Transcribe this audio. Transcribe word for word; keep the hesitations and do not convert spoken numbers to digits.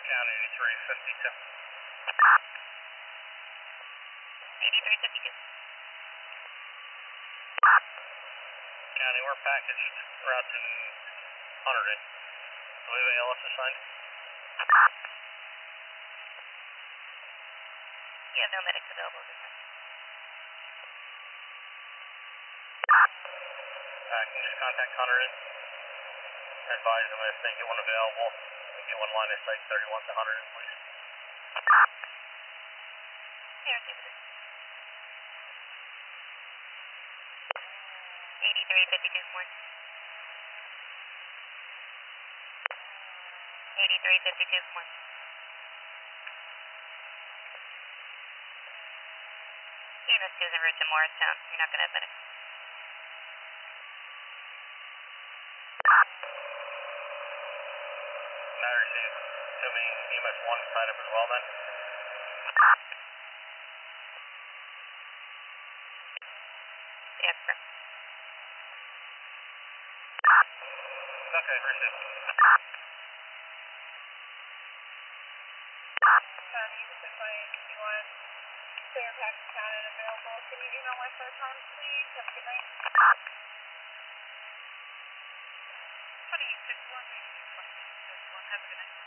County eighty-three fifty-two. eighty-three fifty-two. County, we're packaged route to Hunterdon. Do we have A L S assigned? You have no medics available at this time. Uh, can you just contact Hunterdon? Advise them if they get one available. Get one line of sight thirty-one to Hunterdon, please. Here, give it. eighty-three fifty-two, one. eighty-three fifty-two, one. E M S two is en route to Morristown. You're not going to have medics. I received. Assuming E M S one is tied up as well then? Yes, sir. Okay, received. County, this is my fifty-one. Clear package counted available. Can you email my first time, please? Have a good night. Honey, fifty-one, fifty-one. Have a good night.